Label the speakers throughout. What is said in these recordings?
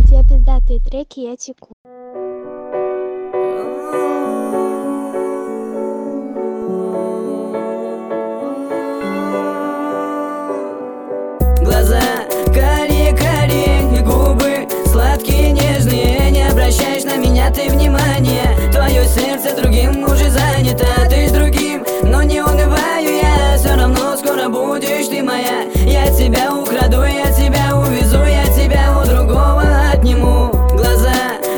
Speaker 1: Все пиздатые треки я теку.
Speaker 2: Глаза карие-карие, губы сладкие, нежные. Не обращаешь на меня ты внимания. Твое сердце другим уже занято. Ты с другим, но не унываю я. Все равно скоро будешь ты моя. Я тебя украду, я тебя увезу, я тебя у другого отниму. Глаза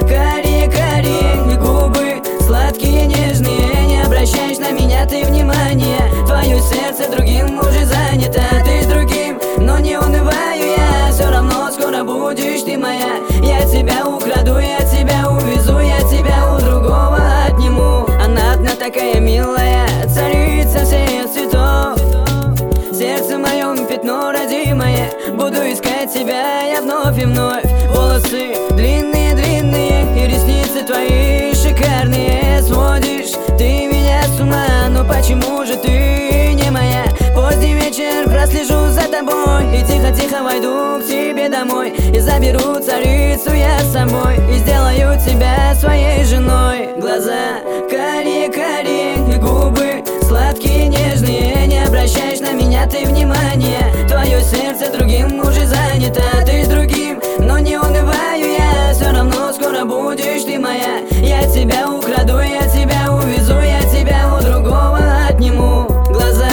Speaker 2: карие-карие, губы сладкие, нежные. Не обращаешь на меня ты внимания. Твое сердце другим уже занято. Ты с другим, но не унываю я. Все равно скоро будешь ты моя. Я тебя украду, я тебя увезу, я тебя у другого отниму. Она одна такая милая, царица всех цветов. В сердце моем пятно родимое. Буду искать тебя я вновь и вновь. Волосы длинные-длинные и ресницы твои шикарные. Сводишь ты меня с ума, но почему же ты не моя? Поздний вечер прослежу за тобой и тихо-тихо войду к тебе домой. И заберу царицу я с собой и сделаю тебя своей женой. Глаза карие-карие, губы сладкие, нежные. Не обращаешь на меня ты внимания. Твое сердце другим уже занято. Ты с другим, но не унываю я. Все равно скоро будешь ты моя. Я тебя украду, я тебя увезу, я тебя у другого отниму. Глаза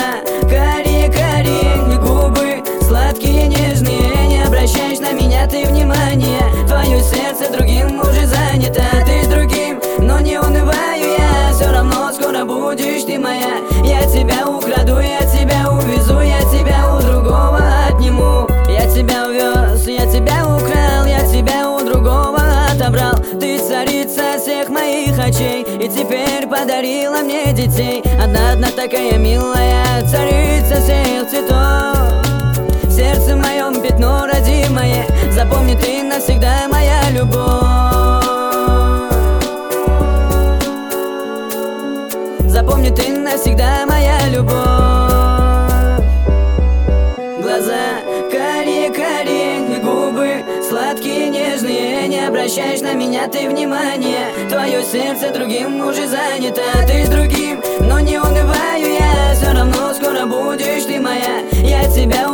Speaker 2: карие-карие, губы сладкие, нежные. Не обращаешь на меня ты внимания. Твое сердце другим уже занято. Ты с другим, но не унываю я. Все равно скоро будешь ты моя. Я тебя украду, я тебя увезу, я тебя у другого отниму. Я тебя увез, я тебя украл, я тебя у другого отобрал. Ты царица всех моих очей и теперь подарила мне детей. Одна такая милая, царица всех цветов. В сердце моем пятно родимое. Запомни ты навсегда моя любовь. Запомни ты навсегда моя любовь. Глаза карие-карие, губы сладкие, нежные. Не обращаешь на меня ты внимания. Твое сердце другим уже занято. Ты с другим, но не унываю я. Все равно скоро будешь ты моя. Я тебя